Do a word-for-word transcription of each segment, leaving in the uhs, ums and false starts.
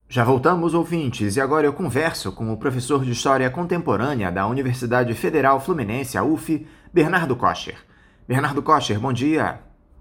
Já voltamos, ouvintes, e agora eu converso com o professor de História Contemporânea da Universidade Federal Fluminense, a U F, Bernardo Kocher. Bernardo Kocher, bom dia.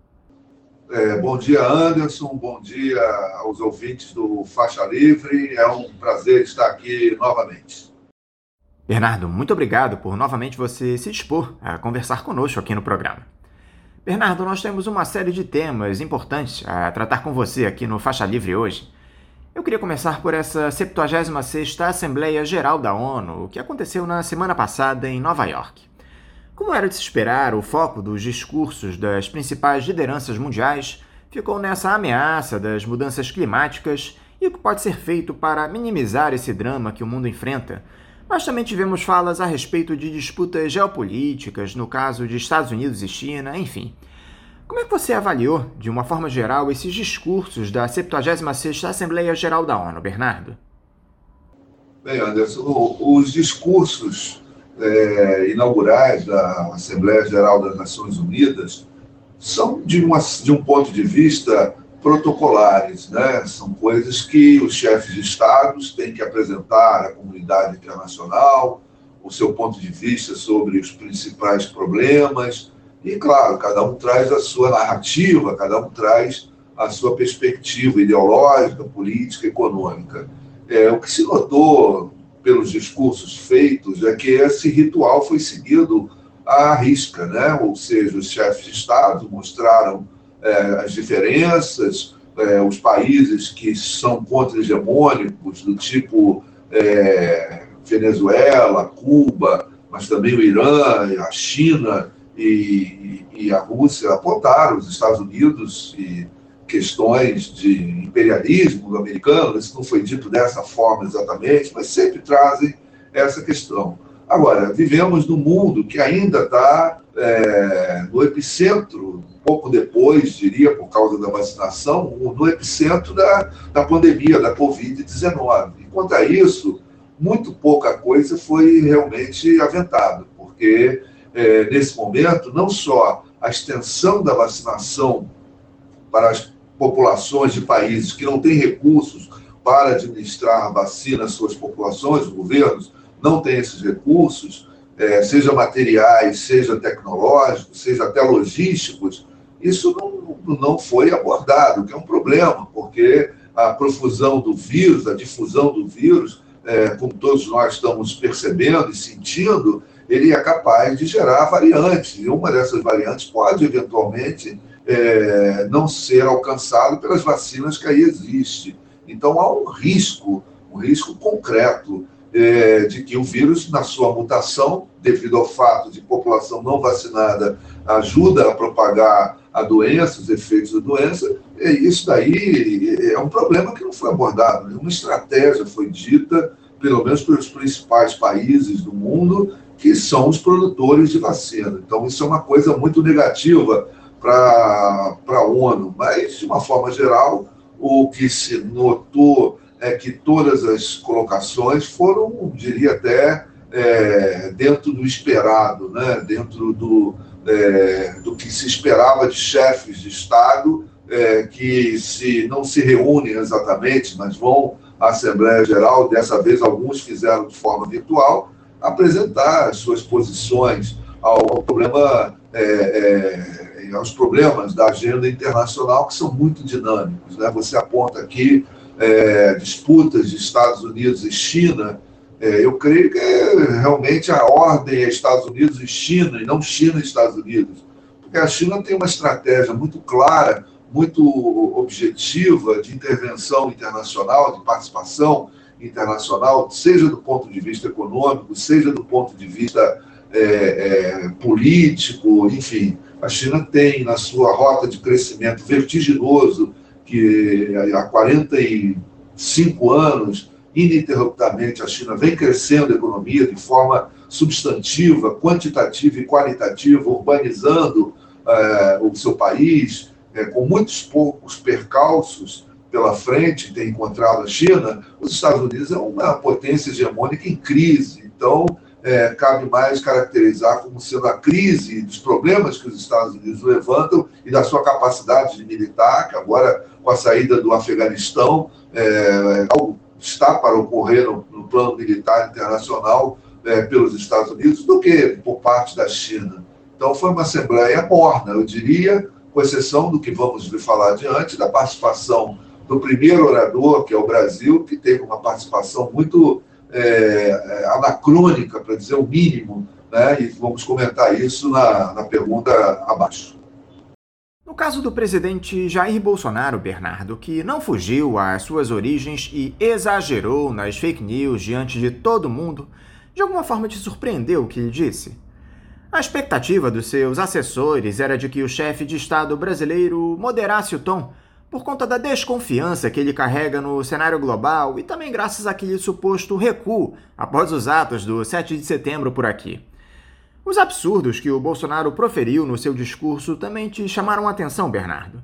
É, bom dia, Anderson. Bom dia aos ouvintes do Faixa Livre. É um prazer estar aqui novamente. Bernardo, muito obrigado por novamente você se dispor a conversar conosco aqui no programa. Bernardo, nós temos uma série de temas importantes a tratar com você aqui no Faixa Livre hoje. Eu queria começar por essa septuagésima sexta Assembleia Geral da ONU, que aconteceu na semana passada em Nova York. Como era de se esperar, o foco dos discursos das principais lideranças mundiais ficou nessa ameaça das mudanças climáticas e o que pode ser feito para minimizar esse drama que o mundo enfrenta. Mas também tivemos falas a respeito de disputas geopolíticas, no caso de Estados Unidos e China, enfim. Como é que você avaliou, de uma forma geral, esses discursos da septuagésima sexta Assembleia Geral da ONU, Bernardo? Bem, Anderson, os discursos é, inaugurais da Assembleia Geral das Nações Unidas são, de, uma, de um ponto de vista, protocolares, né? São coisas que os chefes de estados têm que apresentar à comunidade internacional, o seu ponto de vista sobre os principais problemas. E, claro, cada um traz a sua narrativa, cada um traz a sua perspectiva ideológica, política, econômica. É, o que se notou pelos discursos feitos é que esse ritual foi seguido à risca, né? Ou seja, os chefes de Estado mostraram é, as diferenças, é, os países que são contra-hegemônicos, do tipo é, Venezuela, Cuba, mas também o Irã, a China e, e a Rússia, apontaram os Estados Unidos e questões de imperialismo americano. Isso não foi dito dessa forma exatamente, mas sempre trazem essa questão. Agora, vivemos num mundo que ainda está é, no epicentro, um pouco depois, diria, por causa da vacinação, no epicentro da, da pandemia, da covid dezenove. E quanto a isso, muito pouca coisa foi realmente aventada, porque é, nesse momento, não só a extensão da vacinação para as populações de países que não têm recursos para administrar a vacina às suas populações, os governos não têm esses recursos, é, seja materiais, seja tecnológicos, seja até logísticos, isso não, não foi abordado, o que é um problema, porque a profusão do vírus, a difusão do vírus, é, como todos nós estamos percebendo e sentindo, ele é capaz de gerar variantes, e uma dessas variantes pode, eventualmente, é, não ser alcançado pelas vacinas que aí existem. Então, há um risco, um risco concreto é, de que o vírus, na sua mutação, devido ao fato de população não vacinada ajuda a propagar a doença, os efeitos da doença, e isso daí é um problema que não foi abordado. Nenhuma estratégia foi dita, pelo menos pelos principais países do mundo, que são os produtores de vacina. Então, isso é uma coisa muito negativa para a ONU, mas, de uma forma geral, o que se notou é que todas as colocações foram, diria até, é, dentro do esperado, né? Dentro do, é, do que se esperava de chefes de Estado, é, que se, não se reúnem exatamente, mas vão à Assembleia Geral. Dessa vez, alguns fizeram de forma virtual, apresentar as suas posições ao, ao problema é, é, aos problemas da agenda internacional, que são muito dinâmicos, né? Você aponta aqui é, disputas de Estados Unidos e China. É, eu creio que é, realmente a ordem é Estados Unidos e China, e não China e Estados Unidos, porque a China tem uma estratégia muito clara, muito objetiva de intervenção internacional, de participação internacional, seja do ponto de vista econômico, seja do ponto de vista é, é, político, enfim. A China tem na sua rota de crescimento vertiginoso, que há quarenta e cinco anos, ininterruptamente, a China vem crescendo a economia de forma substantiva, quantitativa e qualitativa, urbanizando é, o seu país, é, com muitos poucos percalços pela frente, tem encontrado a China. Os Estados Unidos é uma potência hegemônica em crise. Então, é, cabe mais caracterizar como sendo a crise dos problemas que os Estados Unidos levantam e da sua capacidade de militar, que agora, com a saída do Afeganistão, é, está para ocorrer no, no plano militar internacional é, pelos Estados Unidos, do que por parte da China. Então, foi uma assembleia morna, eu diria, com exceção do que vamos falar adiante, da participação do primeiro orador, que é o Brasil, que teve uma participação muito é, anacrônica, para dizer o mínimo, né? E vamos comentar isso na, na pergunta abaixo. No caso do presidente Jair Bolsonaro, Bernardo, que não fugiu às suas origens e exagerou nas fake news diante de todo mundo, de alguma forma te surpreendeu o que ele disse? A expectativa dos seus assessores era de que o chefe de Estado brasileiro moderasse o tom, por conta da desconfiança que ele carrega no cenário global e também graças àquele suposto recuo após os atos do sete de setembro por aqui. Os absurdos que o Bolsonaro proferiu no seu discurso também te chamaram a atenção, Bernardo?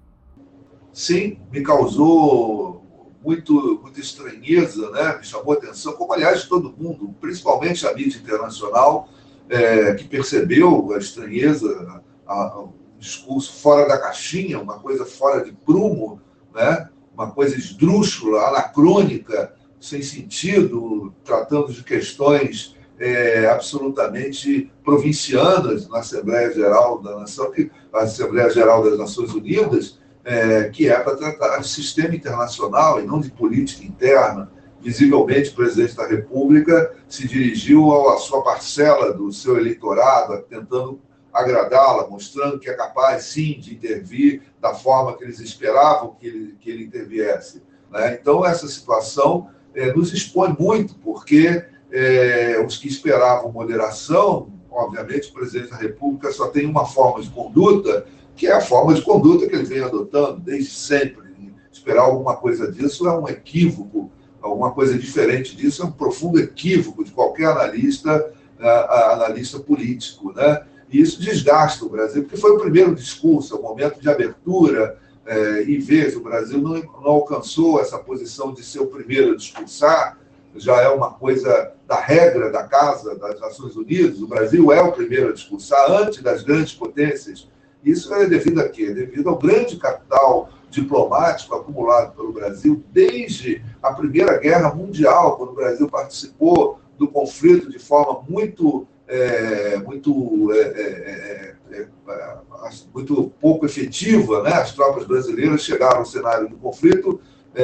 Sim, me causou muito, muita estranheza, né? Me chamou a atenção, como aliás todo mundo, principalmente a mídia internacional, é, que percebeu a estranheza, a, a, discurso fora da caixinha, uma coisa fora de prumo, né? Uma coisa esdrúxula, anacrônica, sem sentido, tratando de questões é, absolutamente provincianas na Assembleia Geral da Nação, que, a Assembleia Geral das Nações Unidas, é, que é para tratar de sistema internacional e não de política interna. Visivelmente, o presidente da República se dirigiu à sua parcela do seu eleitorado, tentando agradá-la, mostrando que é capaz, sim, de intervir da forma que eles esperavam que ele, que ele interviesse, né? Então, essa situação é, nos expõe muito, porque é, os que esperavam moderação, obviamente, o presidente da República só tem uma forma de conduta, que é a forma de conduta que ele vem adotando desde sempre. Esperar alguma coisa disso é um equívoco, alguma coisa diferente disso é um profundo equívoco de qualquer analista, uh, analista político, né? E isso desgasta o Brasil, porque foi o primeiro discurso, é o momento de abertura, é, e veja, o Brasil não, não alcançou essa posição de ser o primeiro a discursar, já é uma coisa da regra da Casa das Nações Unidas, o Brasil é o primeiro a discursar antes das grandes potências. Isso é devido a quê? Devido ao grande capital diplomático acumulado pelo Brasil desde a Primeira Guerra Mundial, quando o Brasil participou do conflito de forma muito... É, muito, é, é, é, é, muito pouco efetiva, né? As tropas brasileiras chegaram ao cenário do conflito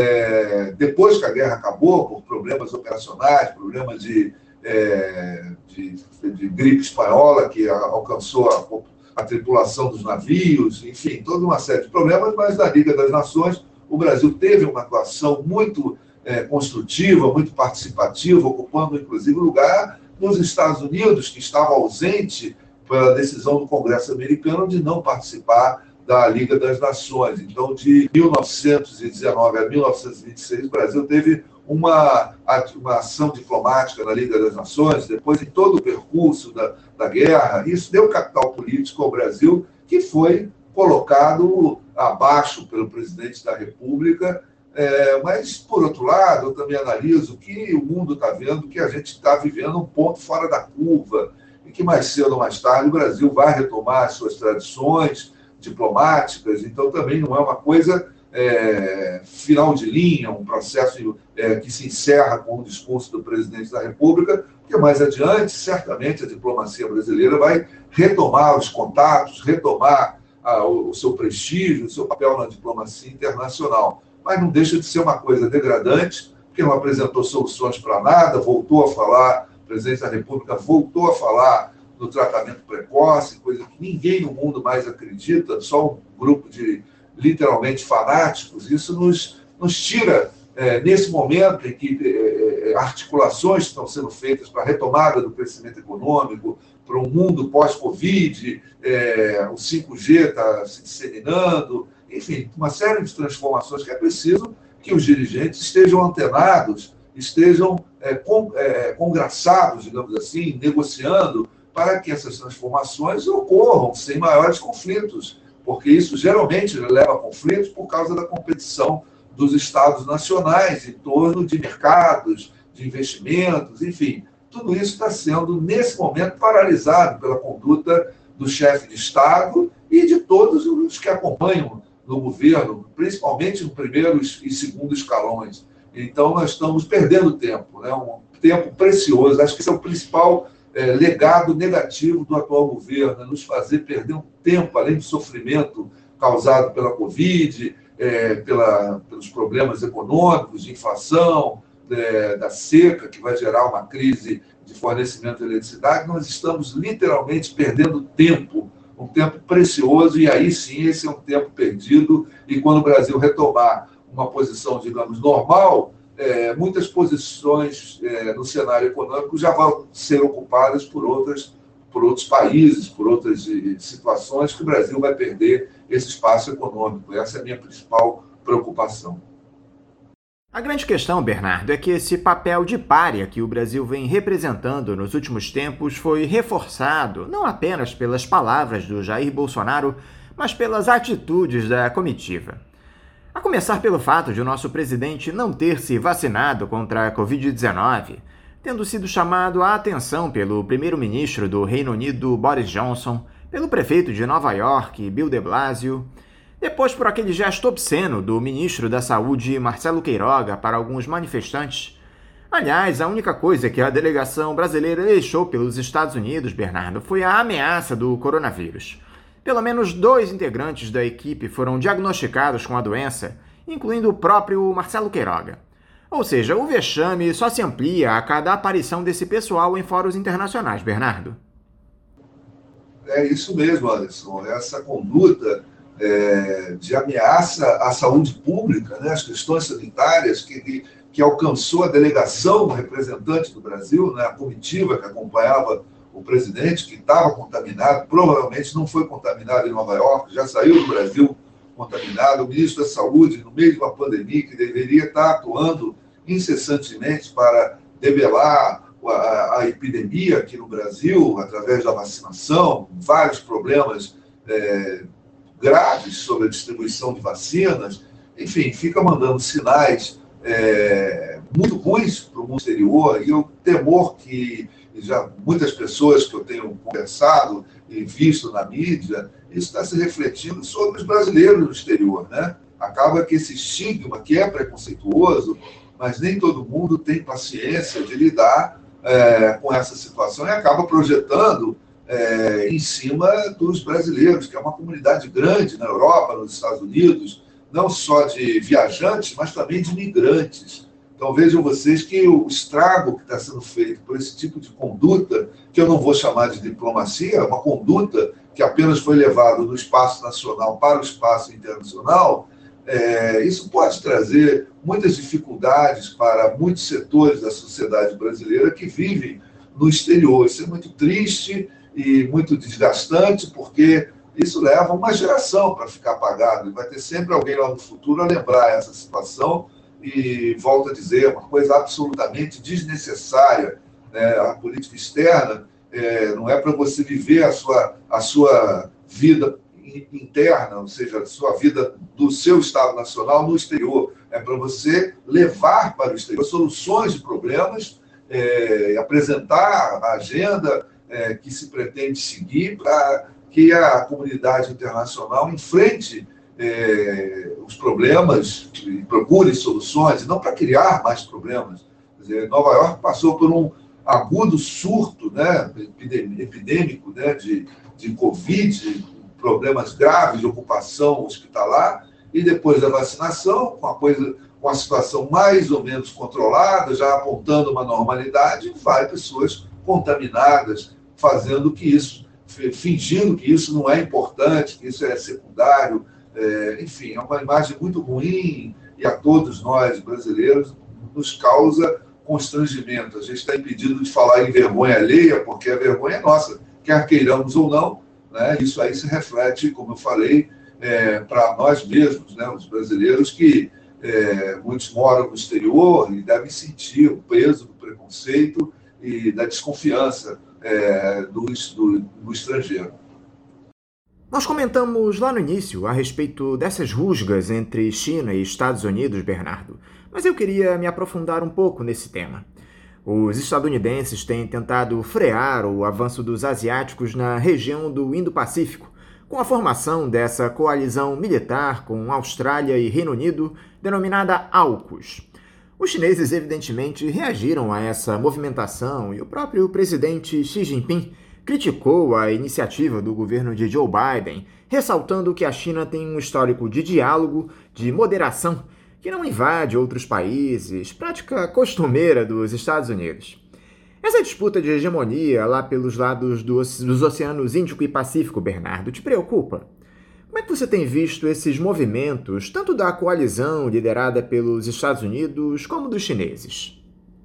é, depois que a guerra acabou, por problemas operacionais, problemas de, é, de, de gripe espanhola que alcançou a, a tripulação dos navios, enfim, toda uma série de problemas, mas na Liga das Nações o Brasil teve uma atuação muito é, construtiva, muito participativa, ocupando inclusive o lugar nos Estados Unidos, que estava ausente pela decisão do Congresso americano de não participar da Liga das Nações. Então, de mil novecentos e dezenove a mil novecentos e vinte e seis, o Brasil teve uma, uma ação diplomática na Liga das Nações, depois em todo o percurso da, da guerra. Isso deu capital político ao Brasil, que foi colocado abaixo pelo presidente da República. É, mas, por outro lado, eu também analiso que o mundo está vendo que a gente está vivendo um ponto fora da curva e que mais cedo ou mais tarde o Brasil vai retomar as suas tradições diplomáticas. Então, também não é uma coisa é, final de linha, um processo é, que se encerra com o discurso do presidente da República, porque mais adiante, certamente, a diplomacia brasileira vai retomar os contatos, retomar a, o, o seu prestígio, o seu papel na diplomacia internacional. Mas não deixa de ser uma coisa degradante, porque não apresentou soluções para nada, voltou a falar, o presidente da República voltou a falar do tratamento precoce, coisa que ninguém no mundo mais acredita, só um grupo de, literalmente, fanáticos. Isso nos, nos tira, é, nesse momento em que é, articulações estão sendo feitas para a retomada do crescimento econômico, para um mundo pós-Covid, é, o cinco G está se disseminando, enfim, uma série de transformações que é preciso que os dirigentes estejam antenados, estejam é, con, é, congraçados, digamos assim, negociando para que essas transformações ocorram sem maiores conflitos, porque isso geralmente leva a conflitos por causa da competição dos Estados nacionais em torno de mercados, de investimentos, enfim. tudo isso está sendo, nesse momento, paralisado pela conduta do chefe de Estado e de todos os que acompanham no governo, principalmente no primeiro e segundo escalões. Então, nós estamos perdendo tempo, né? Um tempo precioso. Acho que esse é o principal é, legado negativo do atual governo, é nos fazer perder um tempo, além do sofrimento causado pela Covid, é, pela, pelos problemas econômicos, de inflação, é, da seca, que vai gerar uma crise de fornecimento de eletricidade. Nós estamos literalmente perdendo tempo, um tempo precioso, e aí sim esse é um tempo perdido, e quando o Brasil retomar uma posição, digamos, normal, é, muitas posições é, no cenário econômico já vão ser ocupadas por, outras, por outros países, por outras situações, que o Brasil vai perder esse espaço econômico. Essa é a minha principal preocupação. A grande questão, Bernardo, é que esse papel de pária que o Brasil vem representando nos últimos tempos foi reforçado não apenas pelas palavras do Jair Bolsonaro, mas pelas atitudes da comitiva. A começar pelo fato de o nosso presidente não ter se vacinado contra a covid dezenove, tendo sido chamado a atenção pelo primeiro-ministro do Reino Unido, Boris Johnson, pelo prefeito de Nova York, Bill de Blasio, depois por aquele gesto obsceno do ministro da Saúde, Marcelo Queiroga, para alguns manifestantes. Aliás, a única coisa que a delegação brasileira deixou pelos Estados Unidos, Bernardo, foi a ameaça do coronavírus. Pelo menos dois integrantes da equipe foram diagnosticados com a doença, incluindo o próprio Marcelo Queiroga. Ou seja, o vexame só se amplia a cada aparição desse pessoal em fóruns internacionais, Bernardo. É isso mesmo, Anderson. Essa conduta é, de ameaça à saúde pública, né, as questões sanitárias que, que, que alcançou a delegação representante do Brasil, né, a comitiva que acompanhava o presidente, que estava contaminado, provavelmente não foi contaminado em Nova York, já saiu do Brasil contaminado, o ministro da Saúde, no meio de uma pandemia, que deveria estar atuando incessantemente para debelar a, a epidemia aqui no Brasil, através da vacinação, vários problemas é, graves sobre a distribuição de vacinas, enfim, fica mandando sinais é, muito ruins para o mundo exterior, e o temor que já muitas pessoas que eu tenho conversado e visto na mídia, isso está se refletindo sobre os brasileiros no exterior, né? Acaba que esse estigma, que é preconceituoso, mas nem todo mundo tem paciência de lidar é, com essa situação, e acaba projetando é, em cima dos brasileiros, que é uma comunidade grande na Europa, nos Estados Unidos, não só de viajantes, mas também de migrantes. Então vejam vocês que o estrago que está sendo feito por esse tipo de conduta, que eu não vou chamar de diplomacia, é uma conduta que apenas foi levada do espaço nacional para o espaço internacional, é, isso pode trazer muitas dificuldades para muitos setores da sociedade brasileira que vivem no exterior. Isso é muito triste e muito desgastante, porque isso leva uma geração para ficar apagado, e vai ter sempre alguém lá no futuro a lembrar essa situação. E volto a dizer, uma coisa absolutamente desnecessária, né? A política externa é, não é para você viver a sua, a sua vida interna, ou seja, a sua vida do seu Estado Nacional no exterior. É para você levar para o exterior soluções de problemas, é, apresentar a agenda é, que se pretende seguir para que a comunidade internacional enfrente É, os problemas e procure soluções, e não para criar mais problemas. Quer dizer, Nova York passou por um agudo surto, né, epidêmico, né, de, de Covid, problemas graves de ocupação hospitalar, e depois da vacinação, com a, coisa, com a situação mais ou menos controlada, já apontando uma normalidade, vai pessoas contaminadas, fazendo que isso, fingindo que isso não é importante, que isso é secundário. É, enfim, é uma imagem muito ruim, e a todos nós, brasileiros, nos causa constrangimento. A gente está impedido de falar em vergonha alheia, porque a vergonha é nossa, quer queiramos ou não, né? Isso aí se reflete, como eu falei, é, para nós mesmos, né? Os brasileiros que é, muitos moram no exterior e devem sentir o peso do preconceito e da desconfiança é, do, do, do estrangeiro. Nós comentamos lá no início a respeito dessas rusgas entre China e Estados Unidos, Bernardo, mas eu queria me aprofundar um pouco nesse tema. Os estadunidenses têm tentado frear o avanço dos asiáticos na região do Indo-Pacífico, com a formação dessa coalizão militar com Austrália e Reino Unido, denominada AUKUS. Os chineses, evidentemente, reagiram a essa movimentação e o próprio presidente Xi Jinping criticou a iniciativa do governo de Joe Biden, ressaltando que a China tem um histórico de diálogo, de moderação, que não invade outros países, prática costumeira dos Estados Unidos. Essa disputa de hegemonia lá pelos lados dos, dos oceanos Índico e Pacífico, Bernardo, te preocupa? Como é que você tem visto esses movimentos, tanto da coalizão liderada pelos Estados Unidos como dos chineses?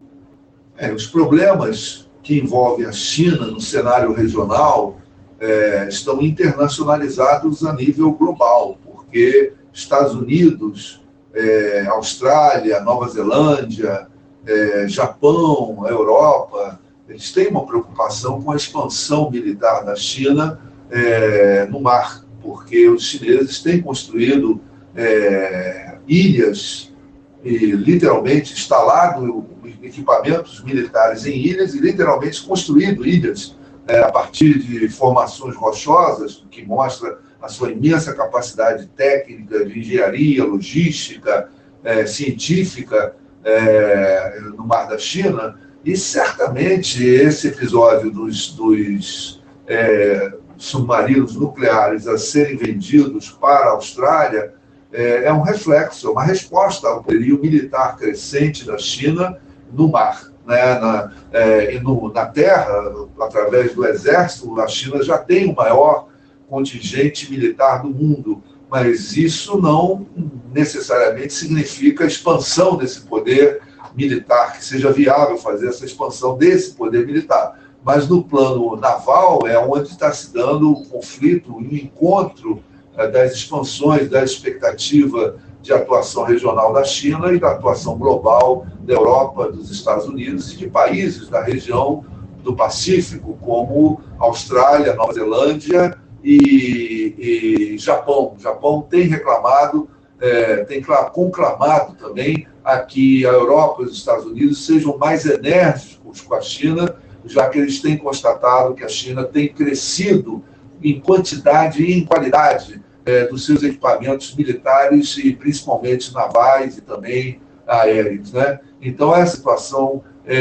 É, os problemas que envolvem a China no cenário regional é, estão internacionalizados a nível global, porque Estados Unidos, é, Austrália, Nova Zelândia, é, Japão, a Europa, eles têm uma preocupação com a expansão militar da China é, no mar, porque os chineses têm construído é, ilhas e literalmente instalado equipamentos militares em ilhas e literalmente construído ilhas é, a partir de formações rochosas, que mostra a sua imensa capacidade técnica, de engenharia, logística, é, científica é, no Mar da China. E certamente esse episódio dos, dos é, submarinos nucleares a serem vendidos para a Austrália é, é um reflexo, é uma resposta ao poderio militar crescente da China no mar. Né? Na, é, e no, na terra, através do exército, a China já tem o maior contingente militar do mundo, mas isso não necessariamente significa a expansão desse poder militar, que seja viável fazer essa expansão desse poder militar. Mas no plano naval é onde está se dando o conflito e o encontro é, das expansões, da expectativa de atuação regional da China e da atuação global da Europa, dos Estados Unidos e de países da região do Pacífico, como Austrália, Nova Zelândia e, e Japão. O Japão tem reclamado, é, tem conclamado também a que a Europa e os Estados Unidos sejam mais enérgicos com a China, já que eles têm constatado que a China tem crescido em quantidade e em qualidade é, dos seus equipamentos militares e principalmente navais e também aéreos. Né? Então, essa situação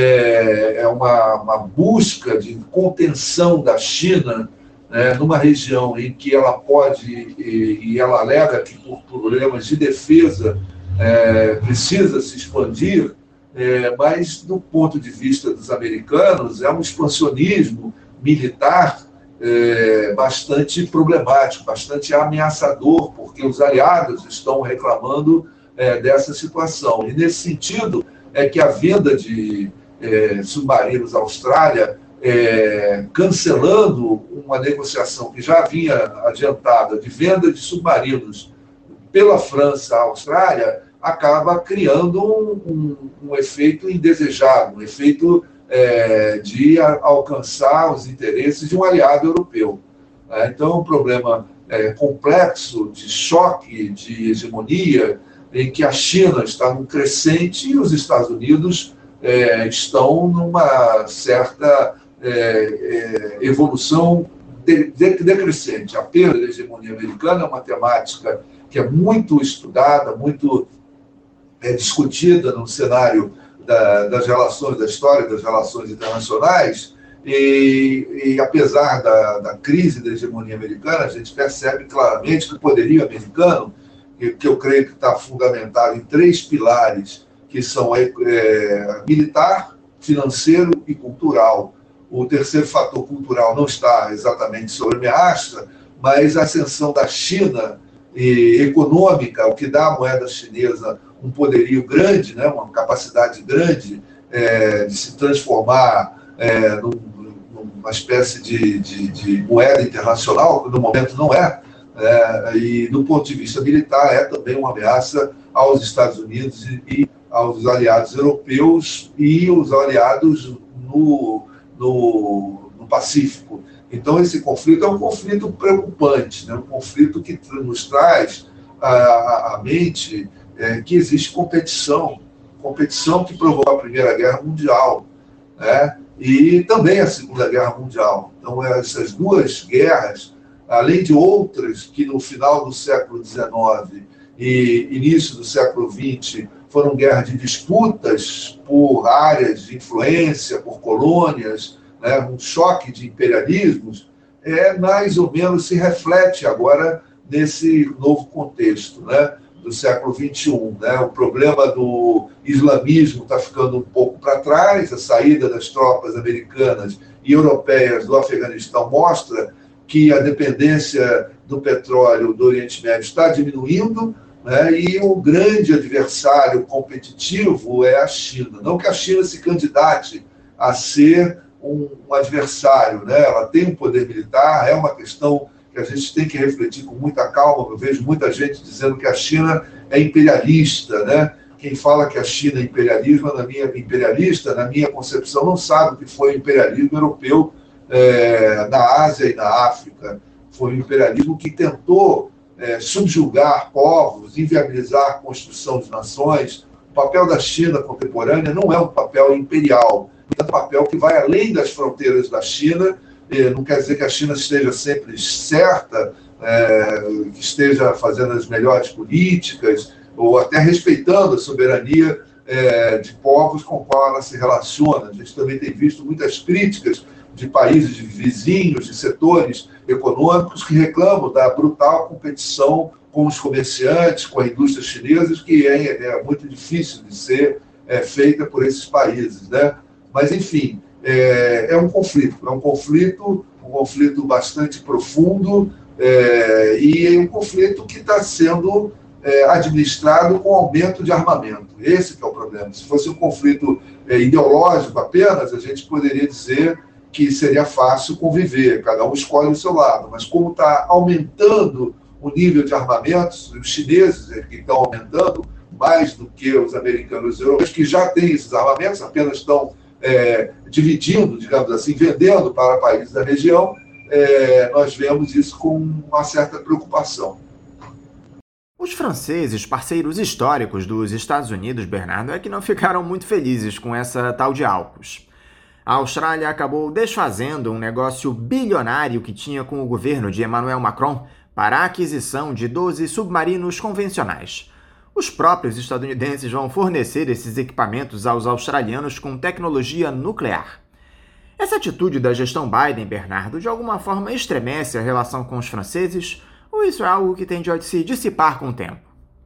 é, é uma, uma busca de contenção da China né, numa região em que ela pode, e, e ela alega que por problemas de defesa é, precisa se expandir, é, mas do ponto de vista dos americanos é um expansionismo militar é, bastante problemático, bastante ameaçador, porque os aliados estão reclamando é, dessa situação. E nesse sentido é que a venda de é, submarinos à Austrália, é, cancelando uma negociação que já vinha adiantada de venda de submarinos pela França à Austrália, acaba criando um, um, um efeito indesejado, um efeito é, de a, alcançar os interesses de um aliado europeu. É, então, é um problema é, complexo de choque, de hegemonia, em que a China está num crescente e os Estados Unidos é, estão numa certa é, é, evolução de, de, decrescente. A perda da hegemonia americana é uma temática que é muito estudada, muito é, discutida no cenário da, das relações, da história das relações internacionais, e, e apesar da, da crise da hegemonia americana, a gente percebe claramente que o poderio americano, que, que eu creio que está fundamentado em três pilares, que são é, militar, financeiro e cultural. O terceiro fator cultural não está exatamente sobre a minha asta, mas a ascensão da China e econômica, o que dá à moeda chinesa um poderio grande, né, uma capacidade grande é, de se transformar é, num, numa espécie de, de, de moeda internacional, que no momento não é, é, e do ponto de vista militar é também uma ameaça aos Estados Unidos e, e aos aliados europeus e os aliados no, no, no Pacífico. Então, esse conflito é um conflito preocupante, né? Um conflito que nos traz à, à mente é, que existe competição, competição que provocou a Primeira Guerra Mundial. né? E também a Segunda Guerra Mundial. Então, essas duas guerras, além de outras que no final do século dezenove e início do século vinte foram guerras de disputas por áreas de influência, por colônias, né? Um choque de imperialismos, é mais ou menos se reflete agora nesse novo contexto, né, do século vinte e um. Né? O problema do islamismo está ficando um pouco para trás, a saída das tropas americanas e europeias do Afeganistão mostra que a dependência do petróleo do Oriente Médio está diminuindo, né, e o grande adversário competitivo é a China. Não que a China se candidate a ser um, um adversário, né? Ela tem um poder militar, é uma questão que a gente tem que refletir com muita calma. Eu vejo muita gente dizendo que a China é imperialista, né? Quem fala que a China é imperialismo, na minha, imperialista, na minha concepção, não sabe o que foi o imperialismo europeu é, na Ásia e na África. Foi um imperialismo que tentou é, subjugar povos, inviabilizar a construção de nações. O papel da China contemporânea não é um papel imperial, é um papel que vai além das fronteiras da China. Não quer dizer que a China esteja sempre certa, é, que esteja fazendo as melhores políticas, ou até respeitando a soberania é, de povos com os quais ela se relaciona. A gente também tem visto muitas críticas de países vizinhos, de setores econômicos que reclamam da brutal competição com os comerciantes, com a indústria chinesa, que é, é muito difícil de ser é, feita por esses países, né? Mas, enfim, é, é um conflito, é um conflito, um conflito bastante profundo, é, e é um conflito que está sendo é, administrado com aumento de armamento. Esse que é o problema. Se fosse um conflito é, ideológico apenas, a gente poderia dizer que seria fácil conviver, cada um escolhe o seu lado, mas como está aumentando o nível de armamentos, os chineses que estão aumentando mais do que os americanos e os europeus, que já têm esses armamentos, apenas estão é, dividindo, digamos assim, vendendo para países da região, é, nós vemos isso com uma certa preocupação. Os franceses, parceiros históricos dos Estados Unidos, Bernardo, é que não ficaram muito felizes com essa tal de AUKUS. A Austrália acabou desfazendo um negócio bilionário que tinha com o governo de Emmanuel Macron para a aquisição de doze submarinos convencionais. Os próprios estadunidenses vão fornecer esses equipamentos aos australianos com tecnologia nuclear. Essa atitude da gestão Biden, Bernardo, de alguma forma estremece a relação com os franceses, ou isso é algo que tende a se dissipar com o tempo?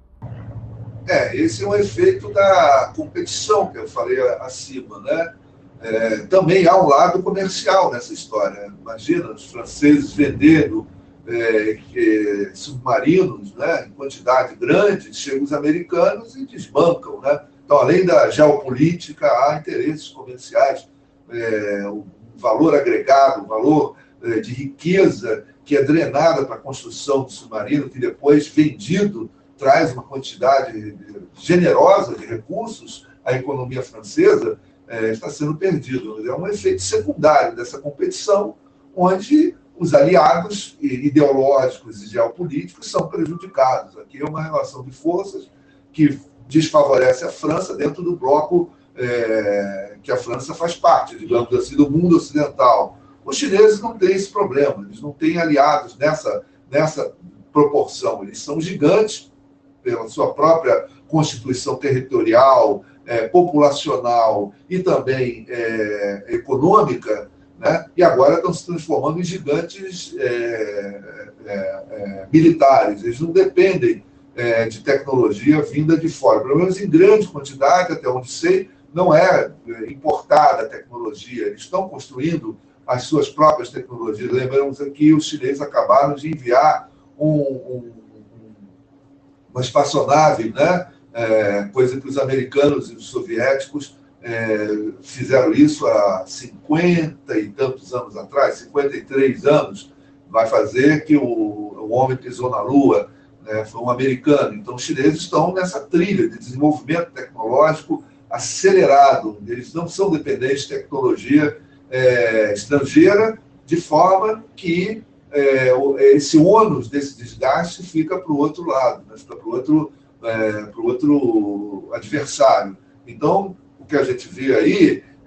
É, esse é um efeito da competição que eu falei acima, né? É, também há um lado comercial nessa história. Imagina os franceses vendendo é, que, submarinos, né, em quantidade grande, chegam os americanos e desbancam, né? Então, além da geopolítica, há interesses comerciais, é, o valor agregado, o valor é, de riqueza que é drenada para a construção do submarino, que depois, vendido, traz uma quantidade generosa de recursos à economia francesa, É, está sendo perdido. É um efeito secundário dessa competição, onde os aliados ideológicos e geopolíticos são prejudicados. Aqui é uma relação de forças que desfavorece a França dentro do bloco é, que a França faz parte, digamos assim, do mundo ocidental. Os chineses não têm esse problema, eles não têm aliados nessa, nessa proporção. Eles são gigantes pela sua própria constituição territorial, É, populacional e também é, econômica, né? E agora estão se transformando em gigantes é, é, é, militares. Eles não dependem é, de tecnologia vinda de fora, pelo menos em grande quantidade, até onde sei, não é importada a tecnologia. Eles estão construindo as suas próprias tecnologias. Lembramos aqui, os chineses acabaram de enviar um, um, uma espaçonave, né? É, coisa que os americanos e os soviéticos é, fizeram isso há cinquenta e tantos anos atrás, cinquenta e três anos, vai fazer que o, o homem pisou na Lua, né, foi um americano. Então, os chineses estão nessa trilha de desenvolvimento tecnológico acelerado, eles não são dependentes de tecnologia é, estrangeira, de forma que é, esse ônus desse desgaste fica para o outro lado, né, fica para o outro É, para o outro adversário. Então, o que a gente vê aí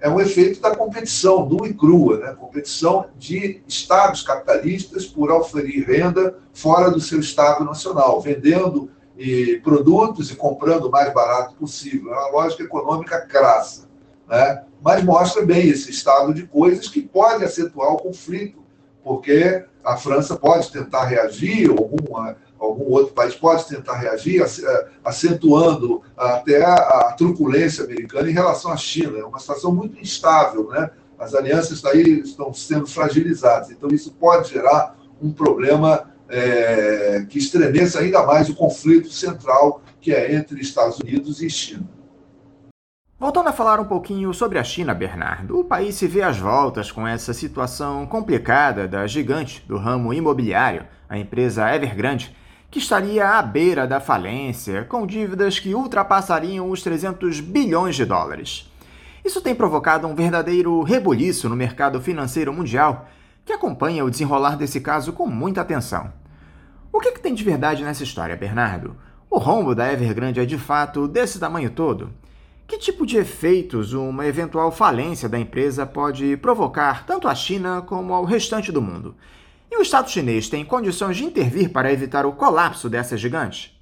é um efeito da competição nua e crua, né? Competição de estados capitalistas por oferir renda fora do seu estado nacional, vendendo e, produtos e comprando o mais barato possível. É uma lógica econômica crassa, né? Mas mostra bem esse estado de coisas que pode acentuar o conflito, porque a França pode tentar reagir, ou alguma, algum outro país pode tentar reagir, acentuando até a, a truculência americana em relação à China. É uma situação muito instável, né? As alianças aí estão sendo fragilizadas, então isso pode gerar um problema é, que estremeça ainda mais o conflito central que é entre Estados Unidos e China. Voltando a falar um pouquinho sobre a China, Bernardo, o país se vê às voltas com essa situação complicada da gigante do ramo imobiliário, a empresa Evergrande, que estaria à beira da falência, com dívidas que ultrapassariam os trezentos bilhões de dólares. Isso tem provocado um verdadeiro rebuliço no mercado financeiro mundial, que acompanha o desenrolar desse caso com muita atenção. O que, que tem de verdade nessa história, Bernardo? O rombo da Evergrande é de fato desse tamanho todo? Que tipo de efeitos uma eventual falência da empresa pode provocar tanto à China como ao restante do mundo? E o Estado chinês tem condições de intervir para evitar o colapso dessa gigante?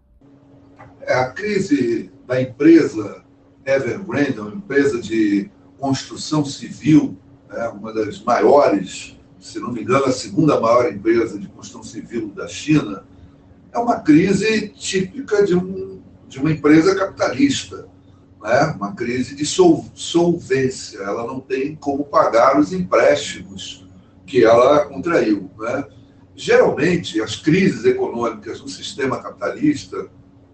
É, a crise da empresa Evergrande, uma empresa de construção civil, né, uma das maiores, se não me engano, a segunda maior empresa de construção civil da China, é uma crise típica de, um, de uma empresa capitalista. Né? Uma crise de sol, solvência, ela não tem como pagar os empréstimos que ela contraiu. Né? Geralmente, as crises econômicas no sistema capitalista,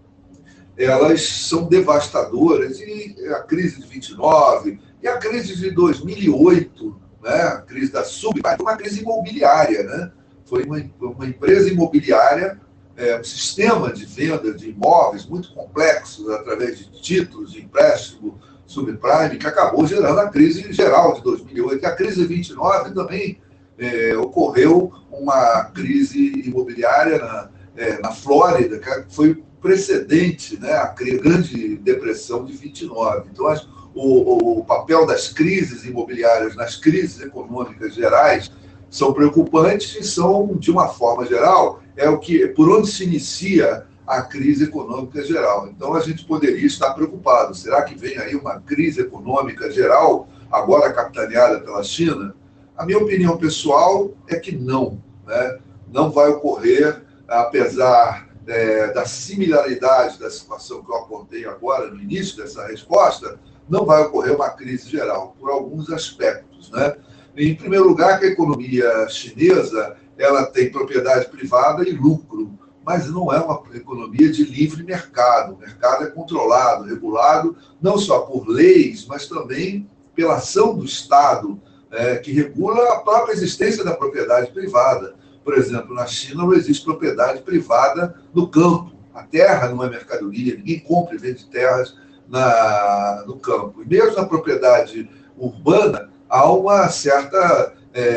elas são devastadoras, e a crise de vinte e nove, e a crise de dois mil e oito, né? A crise da subprime, foi uma crise imobiliária, né? Foi uma, uma empresa imobiliária, É, um sistema de venda de imóveis muito complexos através de títulos de empréstimo subprime, que acabou gerando a crise geral de dois mil e oito. E a crise de vinte e nove também é, ocorreu uma crise imobiliária na, é, na Flórida, que foi precedente, né, à grande depressão de vinte e nove. Então, as, o, o papel das crises imobiliárias nas crises econômicas gerais são preocupantes e são, de uma forma geral, é o que, por onde se inicia a crise econômica geral. Então, a gente poderia estar preocupado. Será que vem aí uma crise econômica geral, agora capitaneada pela China? A minha opinião pessoal é que não. Né? Não vai ocorrer, apesar é, da similaridade da situação que eu apontei agora, no início dessa resposta, não vai ocorrer uma crise geral, por alguns aspectos, né? Em primeiro lugar, que a economia chinesa ela tem propriedade privada e lucro, mas não é uma economia de livre mercado. O mercado é controlado, regulado, não só por leis, mas também pela ação do Estado, é, que regula a própria existência da propriedade privada. Por exemplo, na China não existe propriedade privada no campo. A terra não é mercadoria, ninguém compra e vende terras na, no campo. E mesmo na propriedade urbana, há uma certa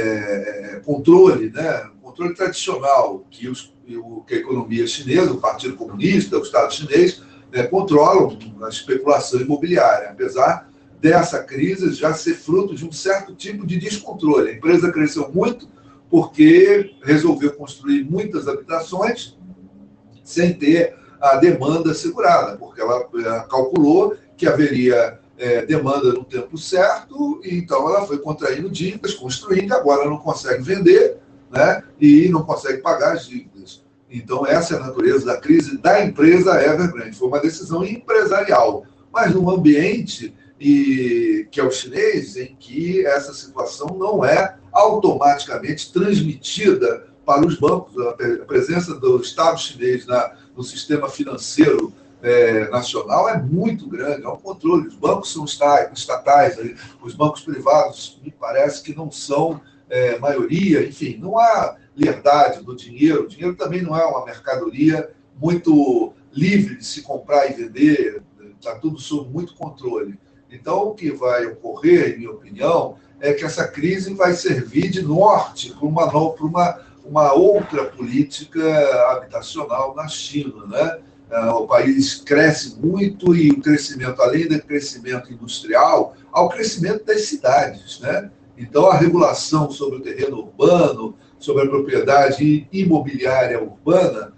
é, controle, né? Controle tradicional que, os, que a economia chinesa, o Partido Comunista, o Estado chinês, né, controlam a especulação imobiliária, apesar dessa crise já ser fruto de um certo tipo de descontrole. A empresa cresceu muito porque resolveu construir muitas habitações sem ter a demanda segurada, porque ela, ela calculou que haveria É, demanda no tempo certo, e então ela foi contraindo dívidas, construindo, agora não consegue vender, né, e não consegue pagar as dívidas. Então, essa é a natureza da crise da empresa Evergrande. Foi uma decisão empresarial, mas num ambiente e, que é o chinês, em que essa situação não é automaticamente transmitida para os bancos. A presença do Estado chinês na, no sistema financeiro É, nacional é muito grande, é um controle. Os bancos são estatais, os bancos privados me parece que não são é, maioria, enfim, não há liberdade do dinheiro. O dinheiro também não é uma mercadoria muito livre de se comprar e vender, está tudo sob muito controle. Então, o que vai ocorrer, em minha opinião, é que essa crise vai servir de norte para uma, para uma, uma outra política habitacional na China, né? o país cresce muito e o crescimento, além do crescimento industrial, ao crescimento das cidades, né? Então, a regulação sobre o terreno urbano, sobre a propriedade imobiliária urbana,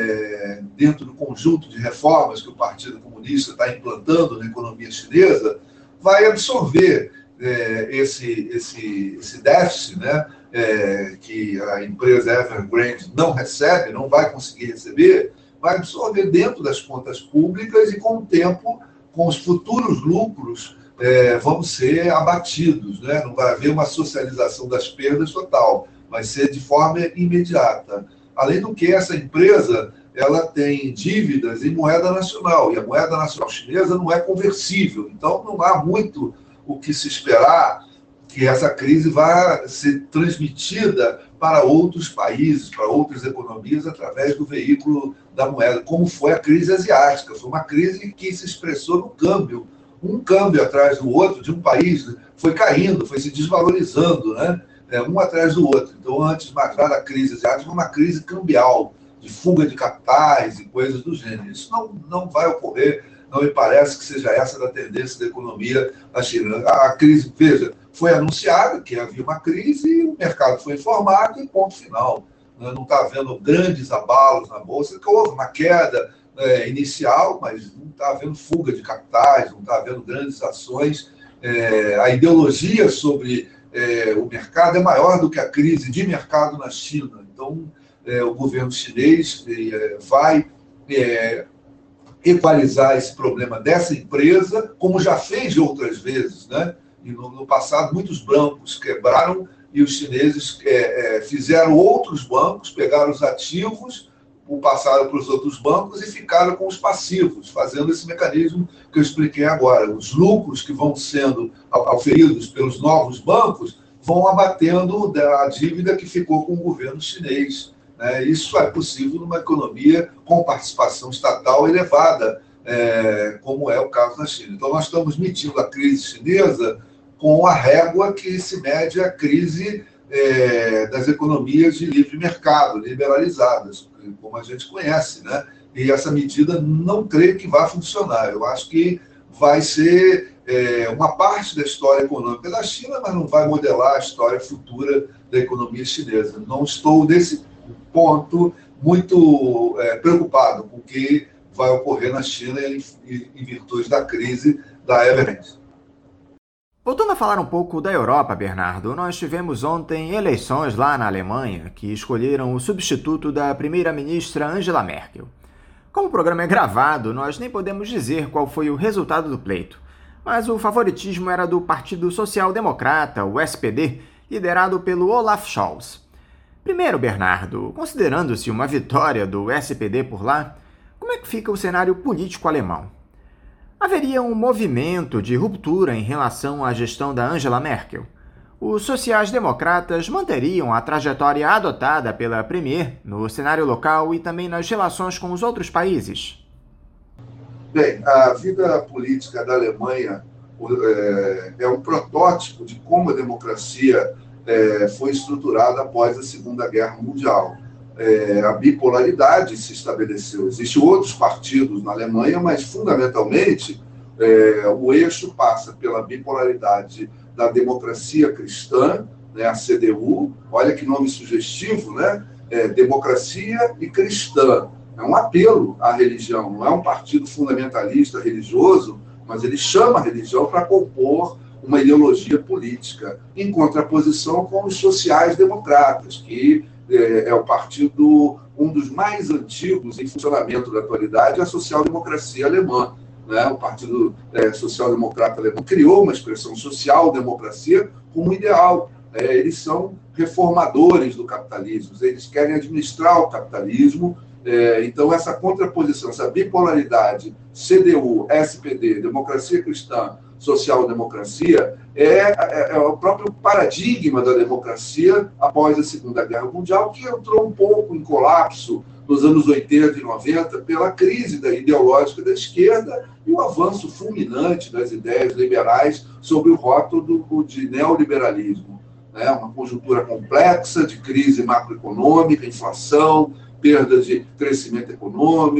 é, dentro do conjunto de reformas que o Partido Comunista está implantando na economia chinesa, vai absorver é, esse, esse, esse déficit, né, é, que a empresa Evergrande não recebe, não vai conseguir receber, vai absorver dentro das contas públicas e, com o tempo, com os futuros lucros, é, vão ser abatidos, né? Não vai haver uma socialização das perdas total, vai ser de forma imediata. Além do que, essa empresa ela tem dívidas em moeda nacional, e a moeda nacional chinesa não é conversível, então não há muito o que se esperar que essa crise vá ser transmitida para outros países, para outras economias, através do veículo da moeda, como foi a crise asiática. Foi uma crise que se expressou no câmbio. Um câmbio atrás do outro, de um país, foi caindo, foi se desvalorizando, né? É, um atrás do outro. Então, antes de mais nada, a crise asiática foi uma crise cambial, de fuga de capitais e coisas do gênero. Isso não, não vai ocorrer, não me parece que seja essa da tendência da economia da China. A crise, veja, foi anunciada que havia uma crise, o mercado foi informado e ponto final. Não está havendo grandes abalos na Bolsa, que houve uma queda é, inicial, mas não está havendo fuga de capitais, não está havendo grandes ações. É, a ideologia sobre é, o mercado é maior do que a crise de mercado na China. Então, é, o governo chinês é, vai é, equalizar esse problema dessa empresa, como já fez de outras vezes, né? E no, no passado, muitos bancos quebraram e os chineses é, é, fizeram outros bancos, pegaram os ativos, passaram para os outros bancos e ficaram com os passivos, fazendo esse mecanismo que eu expliquei agora. Os lucros que vão sendo auferidos pelos novos bancos vão abatendo a dívida que ficou com o governo chinês, né? Isso é possível numa economia com participação estatal elevada, é, como é o caso na China. Então, nós estamos medindo a crise chinesa com a régua que se mede a crise é, das economias de livre mercado, liberalizadas, como a gente conhece, né? E essa medida não creio que vá funcionar. Eu acho que vai ser é, uma parte da história econômica da China, mas não vai modelar a história futura da economia chinesa. Não estou, nesse ponto, muito é, preocupado com o que vai ocorrer na China em, em virtude da crise da Evergrande. Voltando a falar um pouco da Europa, Bernardo, nós tivemos ontem eleições lá na Alemanha que escolheram o substituto da primeira-ministra Angela Merkel. Como o programa é gravado, nós nem podemos dizer qual foi o resultado do pleito, mas o favoritismo era do Partido Social Democrata, o S P D, liderado pelo Olaf Scholz. Primeiro, Bernardo, considerando-se uma vitória do S P D por lá, como é que fica o cenário político alemão? Haveria um movimento de ruptura em relação à gestão da Angela Merkel? Os sociais-democratas manteriam a trajetória adotada pela Premier no cenário local e também nas relações com os outros países? Bem, a vida política da Alemanha é, é um protótipo de como a democracia é, foi estruturada após a Segunda Guerra Mundial. É, a bipolaridade se estabeleceu. Existem outros partidos na Alemanha, mas, fundamentalmente, é, o eixo passa pela bipolaridade da democracia cristã, né, a C D U, olha que nome sugestivo, né? É, democracia e cristã. É um apelo à religião, não é um partido fundamentalista religioso, mas ele chama a religião para compor uma ideologia política, em contraposição com os sociais-democratas, que é o partido, um dos mais antigos em funcionamento da atualidade, é a social-democracia alemã. Né? O Partido é, Social-Democrata Alemão criou uma expressão social-democracia como ideal. É, eles são reformadores do capitalismo, eles querem administrar o capitalismo. É, então, essa contraposição, essa bipolaridade C D U, S P D, democracia cristã, social-democracia, é, é, é o próprio paradigma da democracia após a Segunda Guerra Mundial, que entrou um pouco em colapso nos anos oitenta e noventa pela crise da ideológica da esquerda e o avanço fulminante das ideias liberais sob o rótulo de neoliberalismo. Né? Uma conjuntura complexa de crise macroeconômica, inflação, perda de crescimento econômico,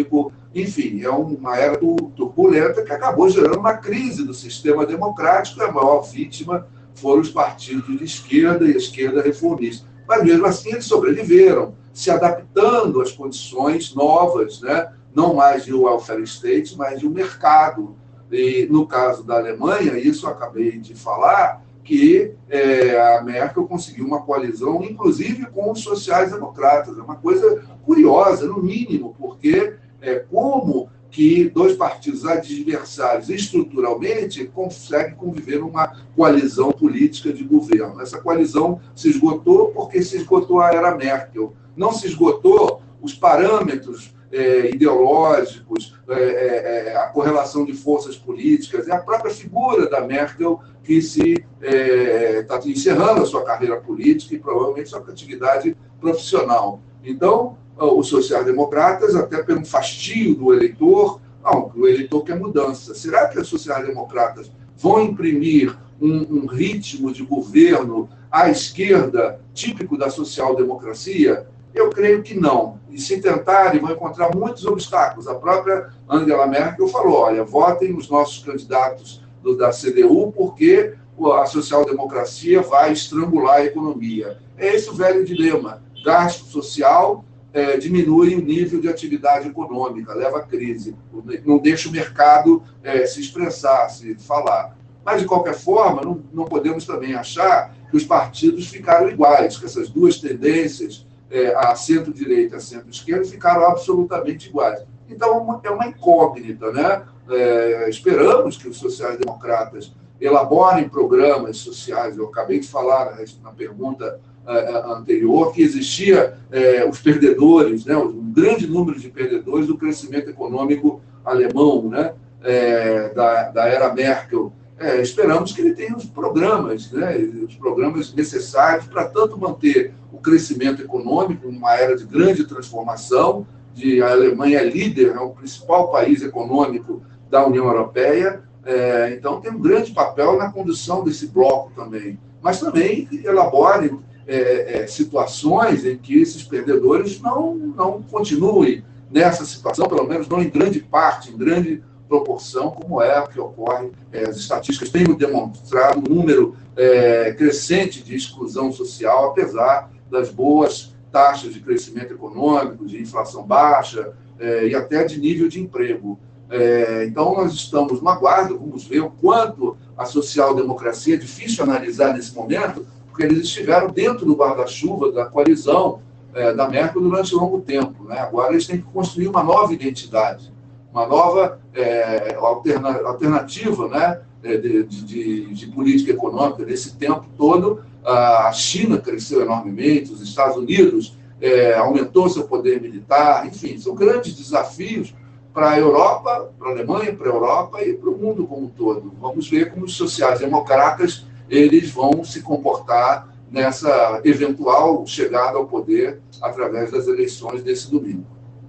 Enfim, é uma era turbulenta que acabou gerando uma crise do sistema democrático, e a maior vítima foram os partidos de esquerda e a esquerda reformista. Mas, mesmo assim, eles sobreviveram, se adaptando às condições novas, né? Não mais de welfare state, mas de um mercado. E, no caso da Alemanha, isso eu acabei de falar, que é, a Merkel conseguiu uma coalizão, inclusive com os sociais-democratas. É uma coisa curiosa, no mínimo, porque é, como que dois partidos adversários estruturalmente conseguem conviver numa coalizão política de governo. Essa coalizão se esgotou porque se esgotou a era Merkel. Não se esgotou os parâmetros é, ideológicos, é, é, a correlação de forças políticas, é a própria figura da Merkel que se está é, encerrando a sua carreira política e provavelmente sua atividade profissional. Então, os sociais-democratas, até pelo fastio do eleitor, não, o eleitor quer mudança. Será que os sociais-democratas vão imprimir um, um ritmo de governo à esquerda, típico da social-democracia? Eu creio que não. E se tentarem, vão encontrar muitos obstáculos. A própria Angela Merkel falou, olha, votem nos nossos candidatos do, da C D U, porque a social-democracia vai estrangular a economia. É esse o velho dilema. Gasto social é, diminui o nível de atividade econômica, leva à crise. Não deixa o mercado é, se expressar, se falar. Mas, de qualquer forma, não, não podemos também achar que os partidos ficaram iguais, que essas duas tendências, é, a centro-direita e a centro-esquerda, ficaram absolutamente iguais. Então, é uma incógnita, né? É, esperamos que os sociais-democratas elaborem programas sociais. Eu acabei de falar na pergunta uh, anterior que existia uh, os perdedores, né? Um grande número de perdedores do crescimento econômico alemão, né? Uh, da, da era Merkel. Uh, esperamos que ele tenha os programas, né? Os programas necessários para tanto manter o crescimento econômico numa era de grande transformação, de a Alemanha é líder, é o principal país econômico da União Europeia. É, então, tem um grande papel na condução desse bloco também. Mas também elaborem é, é, situações em que esses perdedores não, não continuem nessa situação, pelo menos não em grande parte, em grande proporção, como é o que ocorre. É, as estatísticas têm demonstrado um número é, crescente de exclusão social, apesar das boas taxas de crescimento econômico, de inflação baixa é, e até de nível de emprego. É, então, nós estamos no aguardo, vamos ver o quanto a social-democracia, é difícil analisar nesse momento, porque eles estiveram dentro do guarda-chuva da coalizão é, da Merkel durante longo tempo, né? Agora eles têm que construir uma nova identidade, uma nova é, alterna, alternativa, né? de, de, de política econômica. Nesse tempo todo, a China cresceu enormemente, os Estados Unidos é, aumentou seu poder militar, enfim, são grandes desafios para a Europa, para a Alemanha, para a Europa e para o mundo como um todo. Vamos ver como os sociais-democratas eles vão se comportar nessa eventual chegada ao poder através das eleições desse domingo.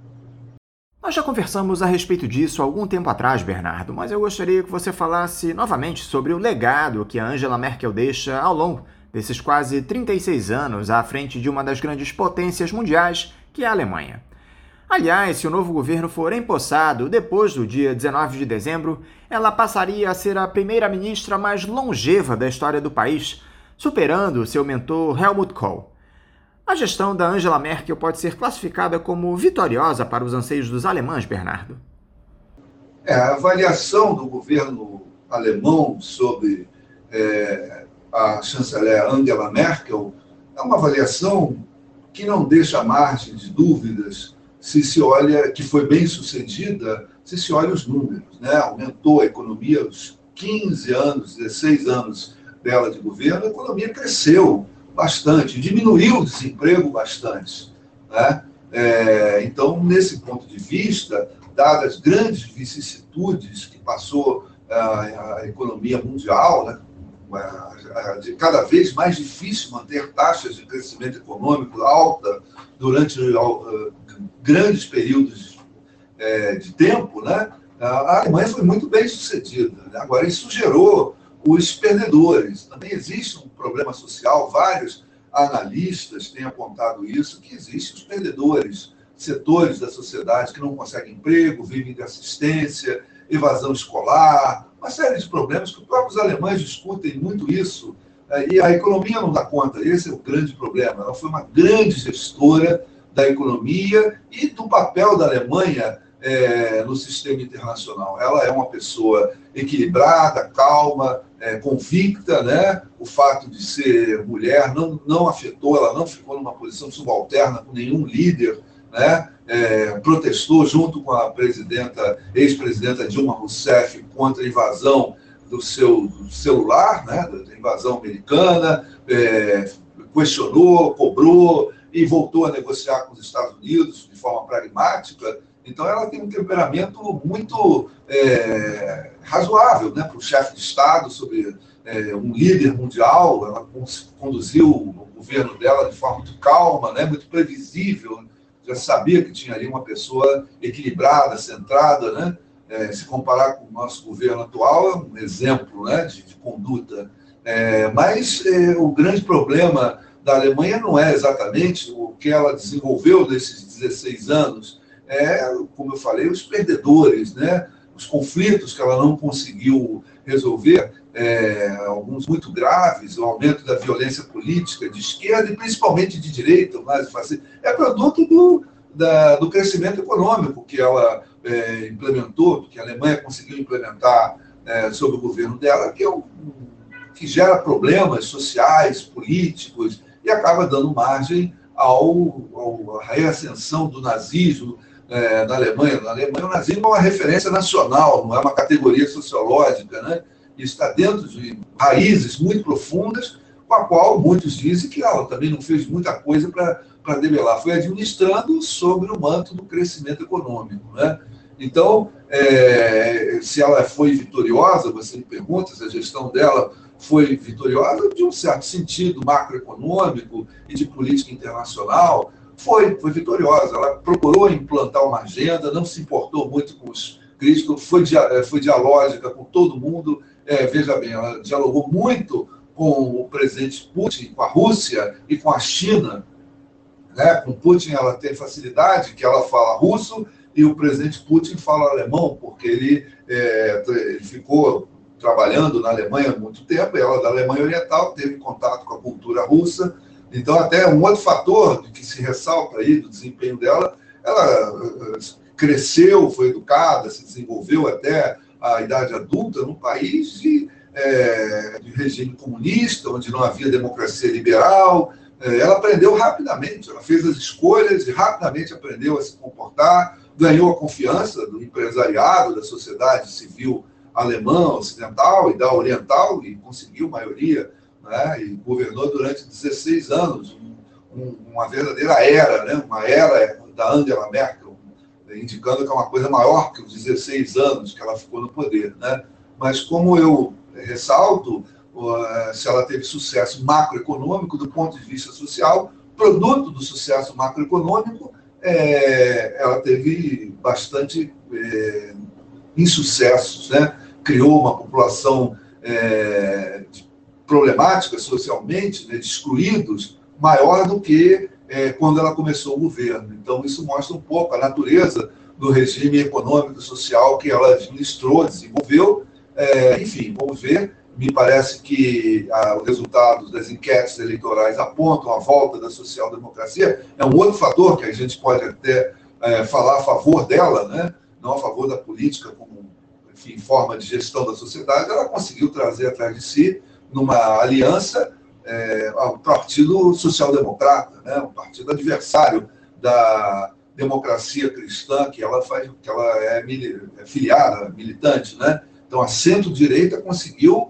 Nós já conversamos a respeito disso há algum tempo atrás, Bernardo, mas eu gostaria que você falasse novamente sobre o legado que a Angela Merkel deixa ao longo desses quase trinta e seis anos à frente de uma das grandes potências mundiais, que é a Alemanha. Aliás, se o novo governo for empossado depois do dia dezenove de dezembro, ela passaria a ser a primeira-ministra mais longeva da história do país, superando seu mentor Helmut Kohl. A gestão da Angela Merkel pode ser classificada como vitoriosa para os anseios dos alemães, Bernardo? É, a avaliação do governo alemão sobre é, a chanceler Angela Merkel é uma avaliação que não deixa margem de dúvidas se se olha que foi bem sucedida, se se olha os números, né? Aumentou a economia, os quinze anos, dezesseis anos dela de governo, a economia cresceu bastante, diminuiu o desemprego bastante, né? É, então, nesse ponto de vista, dadas as grandes vicissitudes que passou a, a economia mundial, né? De cada vez mais difícil manter taxas de crescimento econômico alta durante uh, grandes períodos uh, de tempo, né? A Alemanha foi muito bem sucedida, né? Agora, isso gerou os perdedores. Também existe um problema social, vários analistas têm apontado isso, que existem os perdedores. setores da sociedade que não conseguem emprego, vivem de assistência, evasão escolar, uma série de problemas que os próprios alemães discutem muito isso, e a economia não dá conta. Esse é o grande problema. Ela foi uma grande gestora da economia e do papel da Alemanha é, no sistema internacional. Ela é uma pessoa equilibrada, calma, é, convicta, né? O fato de ser mulher não, não afetou, ela não ficou numa posição subalterna com nenhum líder, né? É, protestou junto com a presidenta, ex-presidenta Dilma Rousseff contra a invasão do seu celular, né? Da invasão americana, é, questionou, cobrou e voltou a negociar com os Estados Unidos de forma pragmática. Então, ela tem um temperamento muito é, razoável, né, para o chefe de Estado, sobre é, um líder mundial. Ela conduziu o governo dela de forma muito calma, né, muito previsível. Já sabia que tinha ali uma pessoa equilibrada, centrada, né? É, se comparar com o nosso governo atual, é um exemplo, né, de, de conduta. É, mas é, o grande problema da Alemanha não é exatamente o que ela desenvolveu nesses dezesseis anos, é, como eu falei, os perdedores, né? Os conflitos que ela não conseguiu resolver, é, alguns muito graves, o aumento da violência política de esquerda e principalmente de direita, o nazifascismo, é produto do, da, do crescimento econômico que ela é, implementou, que a Alemanha conseguiu implementar é, sob o governo dela, que, é um, que gera problemas sociais, políticos, e acaba dando margem ao, ao, à reascensão do nazismo é, na Alemanha. Na Alemanha, o nazismo é uma referência nacional, não é uma categoria sociológica, né? E está dentro de raízes muito profundas, com a qual muitos dizem que ela também não fez muita coisa para debelar. Foi administrando sobre o manto do crescimento econômico, né? Então, é, se ela foi vitoriosa, você me pergunta se a gestão dela foi vitoriosa, de um certo sentido macroeconômico e de política internacional, foi, foi vitoriosa. Ela procurou implantar uma agenda, não se importou muito com os críticos, foi, foi dialógica com todo mundo. É, veja bem, ela dialogou muito com o presidente Putin, com a Rússia e com a China, né? Com Putin ela tem facilidade, que ela fala russo, e o presidente Putin fala alemão, porque ele, é, ele ficou trabalhando na Alemanha há muito tempo, e ela da Alemanha Oriental teve contato com a cultura russa. Então, até um outro fator que se ressalta aí do desempenho dela, ela cresceu, foi educada, se desenvolveu até a idade adulta num país de, é, de regime comunista, onde não havia democracia liberal. Ela aprendeu rapidamente, ela fez as escolhas e rapidamente aprendeu a se comportar, ganhou a confiança do empresariado, da sociedade civil alemã, ocidental e da oriental, e conseguiu maioria, né? E governou durante dezesseis anos, um, uma verdadeira era, né? Uma era da Angela Merkel, indicando que é uma coisa maior que os dezesseis anos que ela ficou no poder, né? Mas, como eu ressalto, se ela teve sucesso macroeconômico do ponto de vista social, produto do sucesso macroeconômico, é, ela teve bastante é, insucessos, né? Criou uma população é, problemática socialmente, né, de excluídos, maior do que é, quando ela começou o governo. Então, isso mostra um pouco a natureza do regime econômico e social que ela administrou, desenvolveu. É, enfim, vamos ver. Me parece que ah, os resultados das enquetes eleitorais apontam a volta da social-democracia. É um outro fator que a gente pode até é, falar a favor dela, né? Não a favor da política como, enfim, forma de gestão da sociedade. Ela conseguiu trazer atrás de si, numa aliança, é, ao Partido Social-Democrata, né? Um partido adversário da democracia cristã que ela faz, que ela é, é filiada, militante, né? Então, a centro-direita conseguiu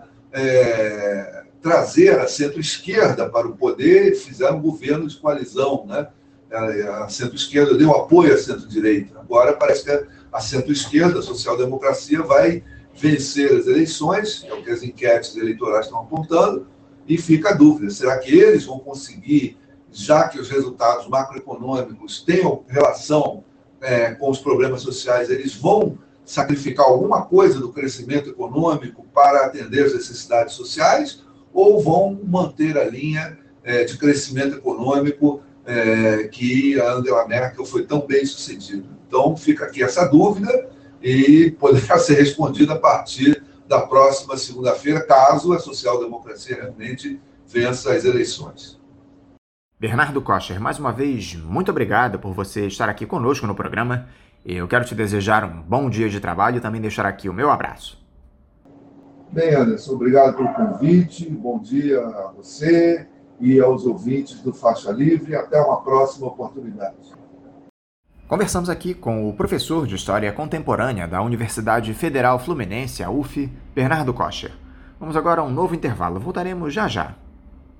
É, trazer a centro-esquerda para o poder e fizeram um governo de coalizão, né? A centro-esquerda deu apoio à centro-direita. Agora parece que a centro-esquerda, a social-democracia, vai vencer as eleições, é o que as enquetes eleitorais estão apontando, e fica a dúvida, será que eles vão conseguir, já que os resultados macroeconômicos tenham relação é, com os problemas sociais, eles vão sacrificar alguma coisa do crescimento econômico para atender as necessidades sociais, ou vão manter a linha é, de crescimento econômico é, que a Angela Merkel foi tão bem sucedida. Então, fica aqui essa dúvida e poderá ser respondida a partir da próxima segunda-feira, caso a social-democracia realmente vença as eleições. Bernardo Kocher, mais uma vez, muito obrigado por você estar aqui conosco no programa. Eu quero te desejar um bom dia de trabalho e também deixar aqui o meu abraço. Bem, Anderson, obrigado pelo convite, bom dia a você e aos ouvintes do Faixa Livre. Até uma próxima oportunidade. Conversamos aqui com o professor de História Contemporânea da Universidade Federal Fluminense, a U F, Bernardo Kocher. Vamos agora a um novo intervalo. Voltaremos já já.